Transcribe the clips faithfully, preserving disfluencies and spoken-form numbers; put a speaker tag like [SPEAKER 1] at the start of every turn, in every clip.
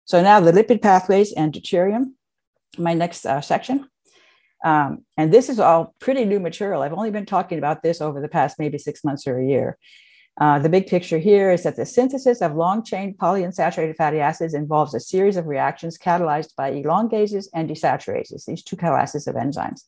[SPEAKER 1] So now the lipid pathways and deuterium, my next uh, section. Um, and this is all pretty new material. I've only been talking about this over the past maybe six months or a year. Uh, the big picture here is that the synthesis of long-chain polyunsaturated fatty acids involves a series of reactions catalyzed by elongases and desaturases, these two classes of enzymes.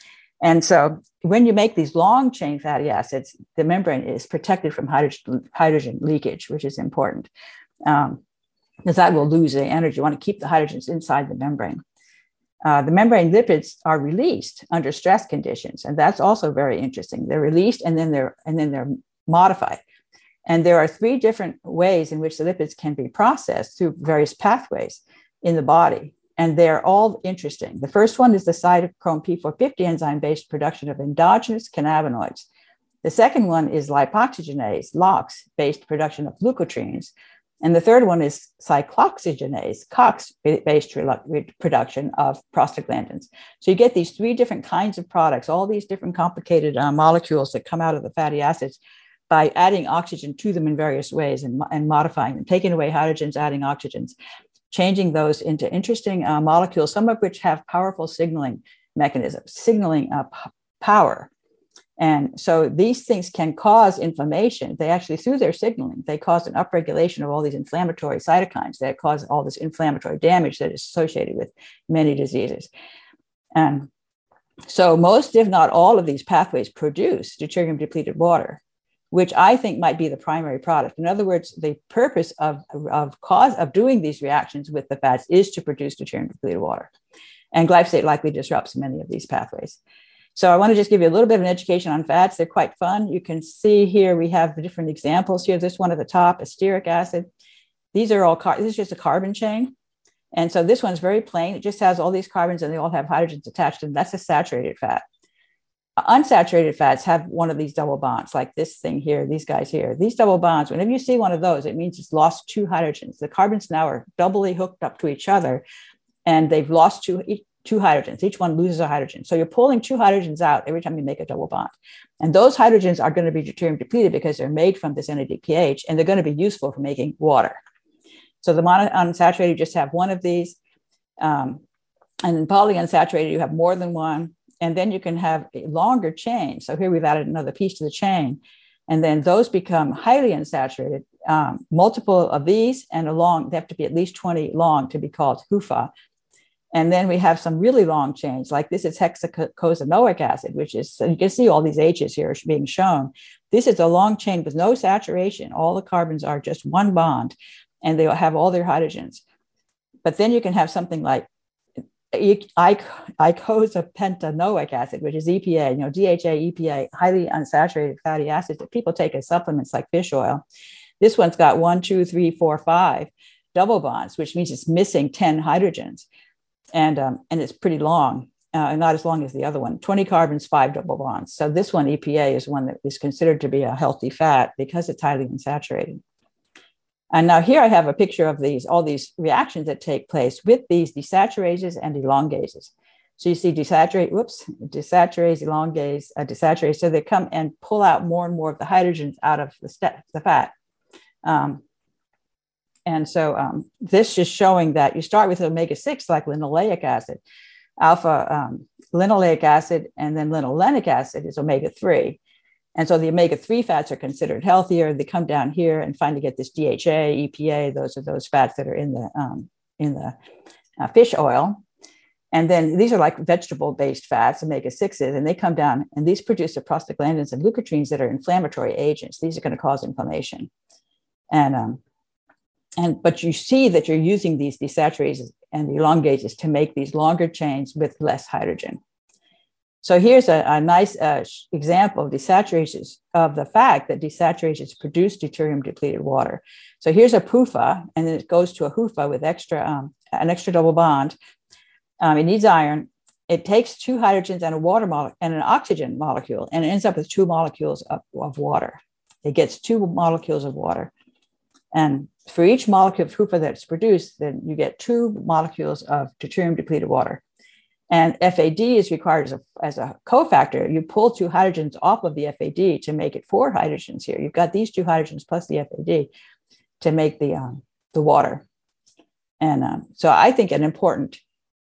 [SPEAKER 1] And so when you make these long-chain fatty acids, the membrane is protected from hydrogen, hydrogen leakage, which is important, um, because that will lose the energy. You want to keep the hydrogens inside the membrane. Uh, the membrane lipids are released under stress conditions, and that's also very interesting. They're released and then they're and then they're modified. And there are three different ways in which the lipids can be processed through various pathways in the body, and they're all interesting. The first one is the cytochrome P four fifty enzyme-based production of endogenous cannabinoids. The second one is lipoxygenase, LOX-based production of leukotrienes. And the third one is cyclooxygenase, COX-based production of prostaglandins. So you get these three different kinds of products, all these different complicated uh, molecules that come out of the fatty acids by adding oxygen to them in various ways and, and modifying them, taking away hydrogens, adding oxygens, changing those into interesting uh, molecules, some of which have powerful signaling mechanisms, signaling uh, p- power. And so these things can cause inflammation. They actually, through their signaling, they cause an upregulation of all these inflammatory cytokines that cause all this inflammatory damage that is associated with many diseases. And so most, if not all, of these pathways produce deuterium depleted water, which I think might be the primary product. In other words, the purpose of, of cause of doing these reactions with the fats is to produce deuterium depleted water. And glyphosate likely disrupts many of these pathways. So I want to just give you a little bit of an education on fats. They're quite fun. You can see here we have the different examples here. This one at the top, stearic acid. These are all, car- this is just a carbon chain. And so this one's very plain. It just has all these carbons and they all have hydrogens attached to them. That's a saturated fat. Unsaturated fats have one of these double bonds, like this thing here, these guys here. These double bonds, whenever you see one of those, it means it's lost two hydrogens. The carbons now are doubly hooked up to each other, and they've lost two, two hydrogens. Each one loses a hydrogen. So you're pulling two hydrogens out every time you make a double bond. And those hydrogens are going to be deuterium depleted because they're made from this N A D P H, and they're going to be useful for making water. So the monounsaturated, you just have one of these. Um, and in polyunsaturated, you have more than one. And then you can have a longer chain. So here we've added another piece to the chain. And then those become highly unsaturated, um, multiple of these, and along, they have to be at least twenty long to be called H U F A. And then we have some really long chains, like this is hexacosanoic acid, which is, so you can see all these H's here being shown. This is a long chain with no saturation. All the carbons are just one bond, and they have all their hydrogens. But then you can have something like icosapentaenoic acid, which is E P A, you know, D H A, E P A, highly unsaturated fatty acids that people take as supplements like fish oil. This one's got one, two, three, four, five double bonds, which means it's missing ten hydrogens. And, um, and it's pretty long, uh, not as long as the other one, twenty carbons, five double bonds. So this one, E P A, is one that is considered to be a healthy fat because it's highly unsaturated. And now here I have a picture of these, all these reactions that take place with these desaturases and elongases. So you see desaturate, whoops, desaturase, elongase, uh, desaturase. So they come and pull out more and more of the hydrogens out of the, st- the fat. Um, and so um, this is showing that you start with omega six, like linoleic acid, alpha um, linoleic acid, and then linolenic acid is omega three. And so the omega three fats are considered healthier. They come down here and finally get this D H A, E P A. Those are those fats that are in the um, in the uh, fish oil. And then these are like vegetable-based fats, omega sixes, and they come down and these produce the prostaglandins and leukotrienes that are inflammatory agents. These are going to cause inflammation. And um, and but you see that you're using these desaturases and elongases to make these longer chains with less hydrogen. So here's a, a nice uh, example of desaturases, of the fact that desaturases produce deuterium depleted water. So here's a P U F A, and then it goes to a H U F A with extra um, an extra double bond. Um, it needs iron. It takes two hydrogens and a water molecule and an oxygen molecule, and it ends up with two molecules of, of water. It gets two molecules of water. And for each molecule of H U F A that's produced, then you get two molecules of deuterium depleted water. And F A D is required as a, as a cofactor. You pull two hydrogens off of the F A D to make it four hydrogens here. You've got these two hydrogens plus the F A D to make the, um, the water. And um, so I think an important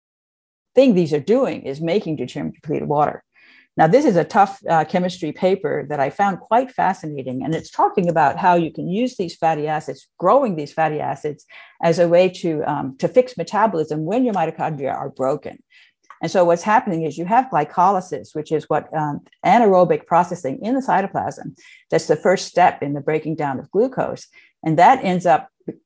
[SPEAKER 1] thing these are doing is making deuterium depleted water. Now, this is a tough uh, chemistry paper that I found quite fascinating. And it's talking about how you can use these fatty acids, growing these fatty acids, as a way to, um, to fix metabolism when your mitochondria are broken. And so what's happening is you have glycolysis, which is what um, anaerobic processing in the cytoplasm. That's the first step in the breaking down of glucose. And that ends up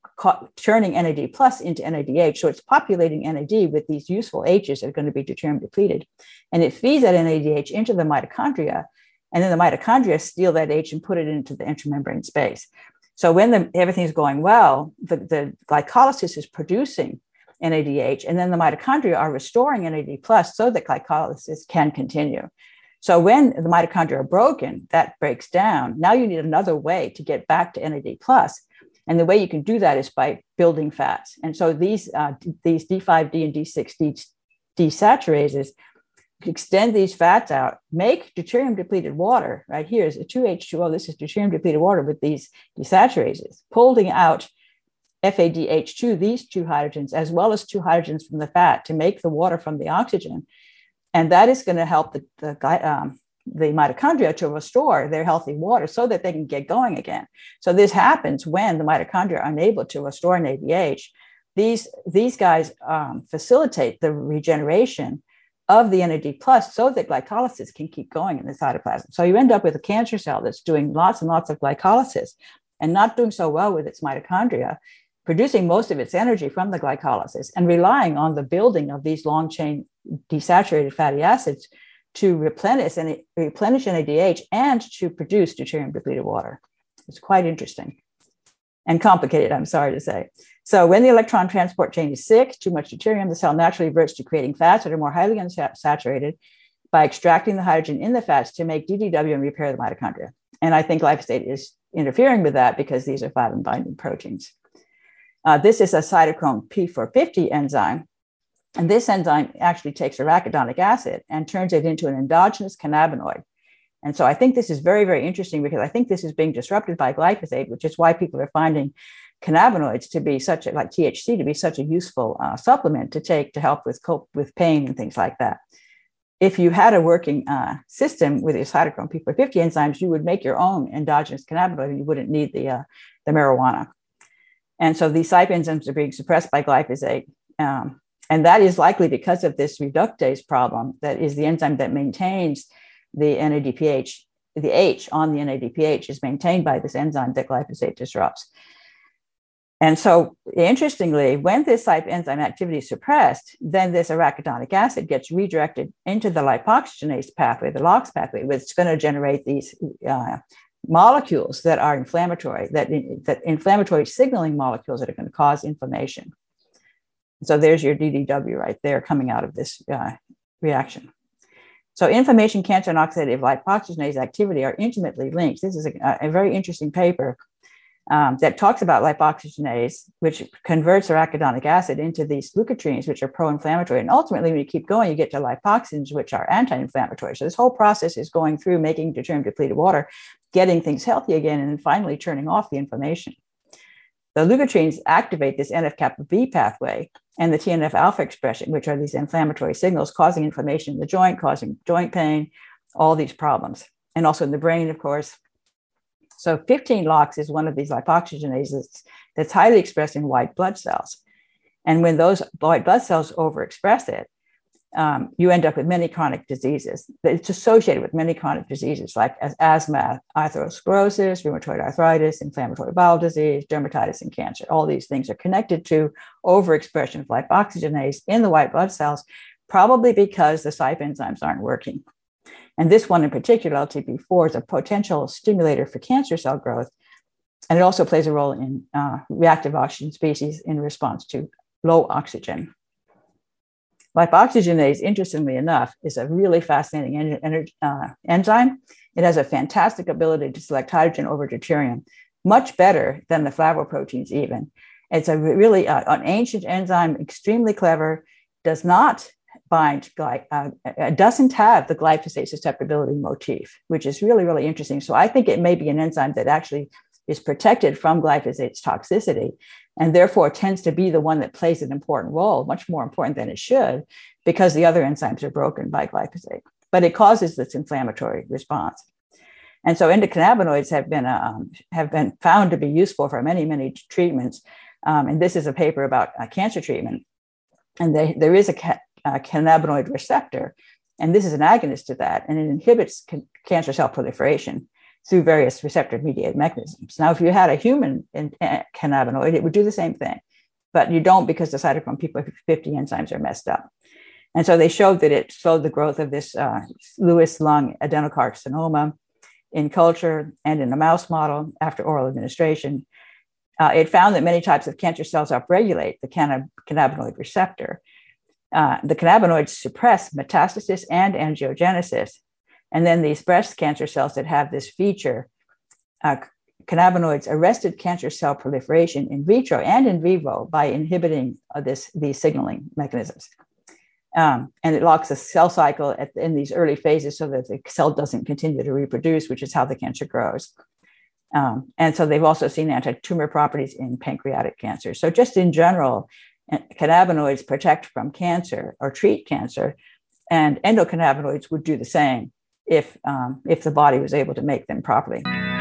[SPEAKER 1] turning N A D plus into N A D H. So it's populating N A D with these useful H's that are going to be deuterium depleted. And it feeds that N A D H into the mitochondria. And then the mitochondria steal that H and put it into the intramembrane space. So when the, everything's going well, the, the glycolysis is producing N A D H, and then the mitochondria are restoring N A D plus so that glycolysis can continue. So when the mitochondria are broken, that breaks down. Now you need another way to get back to N A D plus. And the way you can do that is by building fats. And so these, uh, these D five D and D six D desaturases extend these fats out, make deuterium depleted water. Right here is a two H two O. This is deuterium depleted water with these desaturases, pulling out F A D H two, these two hydrogens, as well as two hydrogens from the fat to make the water from the oxygen. And that is going to help the, the, um, the mitochondria to restore their healthy water so that they can get going again. So this happens when the mitochondria are unable to restore N A D H. These, these guys um, facilitate the regeneration of the N A D plus so that glycolysis can keep going in the cytoplasm. So you end up with a cancer cell that's doing lots and lots of glycolysis and not doing so well with its mitochondria, producing most of its energy from the glycolysis and relying on the building of these long chain desaturated fatty acids to replenish and replenish N A D H and to produce deuterium depleted water. It's quite interesting and complicated, I'm sorry to say. So when the electron transport chain is sick, too much deuterium, the cell naturally reverts to creating fats that are more highly unsaturated by extracting the hydrogen in the fats to make D D W and repair the mitochondria. And I think glyphosate is interfering with that because these are fibrin binding proteins. Uh, this is a cytochrome P four fifty enzyme. And this enzyme actually takes arachidonic acid and turns it into an endogenous cannabinoid. And so I think this is very, very interesting because I think this is being disrupted by glyphosate, which is why people are finding cannabinoids to be such a, like T H C, to be such a useful uh, supplement to take to help with cope with pain and things like that. If you had a working uh, system with your cytochrome P four fifty enzymes, you would make your own endogenous cannabinoid and you wouldn't need the, uh, the marijuana. And so these C Y P enzymes are being suppressed by glyphosate. Um, and that is likely because of this reductase problem that is the enzyme that maintains the N A D P H, the H on the N A D P H is maintained by this enzyme that glyphosate disrupts. And so interestingly, when this C Y P enzyme activity is suppressed, then this arachidonic acid gets redirected into the lipoxygenase pathway, the LOX pathway, which is going to generate these uh, molecules that are inflammatory, that, that inflammatory signaling molecules that are going to cause inflammation. So there's your D D W right there coming out of this uh, reaction. So inflammation, cancer, and oxidative lipoxygenase activity are intimately linked. This is a, a very interesting paper um, that talks about lipoxygenase, which converts arachidonic acid into these leukotrienes, which are pro-inflammatory. And ultimately, when you keep going, you get to lipoxygens, which are anti-inflammatory. So this whole process is going through making deuterium depleted water, getting things healthy again, and then finally turning off the inflammation. The leukotrienes activate this N F kappa B pathway and the T N F alpha expression, which are these inflammatory signals causing inflammation in the joint, causing joint pain, all these problems, and also in the brain, of course. So fifteen LOX is one of these lipoxygenases that's highly expressed in white blood cells. And when those white blood cells overexpress it, um, you end up with many chronic diseases. It's associated with many chronic diseases like as asthma, atherosclerosis, rheumatoid arthritis, inflammatory bowel disease, dermatitis, and cancer. All these things are connected to overexpression of lipoxygenase in the white blood cells, probably because the C Y P enzymes aren't working. And this one in particular, L T B four, is a potential stimulator for cancer cell growth. And it also plays a role in uh, reactive oxygen species in response to low oxygen. Lipoxygenase, interestingly enough, is a really fascinating en en uh, enzyme. It has a fantastic ability to select hydrogen over deuterium, much better than the flavoproteins even. It's a really uh, an ancient enzyme, extremely clever, does not bind, uh, doesn't have the glyphosate susceptibility motif, which is really, really interesting. So I think it may be an enzyme that actually is protected from glyphosate's toxicity and therefore tends to be the one that plays an important role, much more important than it should, because the other enzymes are broken by glyphosate. But it causes this inflammatory response. And so endocannabinoids have been, um, have been found to be useful for many, many treatments. Um, and this is a paper about uh, cancer treatment. And they, there is a, ca- a cannabinoid receptor, and this is an agonist to that, and it inhibits ca- cancer cell proliferation through various receptor-mediated mechanisms. Now, if you had a human in, uh, cannabinoid, it would do the same thing, but you don't, because the cytochrome P fifty enzymes are messed up. And so they showed that it slowed the growth of this uh, Lewis lung adenocarcinoma in culture and in a mouse model after oral administration. Uh, it found that many types of cancer cells upregulate the cannab- cannabinoid receptor. Uh, the cannabinoids suppress metastasis and angiogenesis. And then these breast cancer cells that have this feature, uh, cannabinoids arrested cancer cell proliferation in vitro and in vivo by inhibiting uh, this, these signaling mechanisms. Um, and it locks the cell cycle at, in these early phases so that the cell doesn't continue to reproduce, which is how the cancer grows. Um, and so they've also seen anti-tumor properties in pancreatic cancer. So just in general, cannabinoids protect from cancer or treat cancer, and endocannabinoids would do the same if, um, if the body was able to make them properly.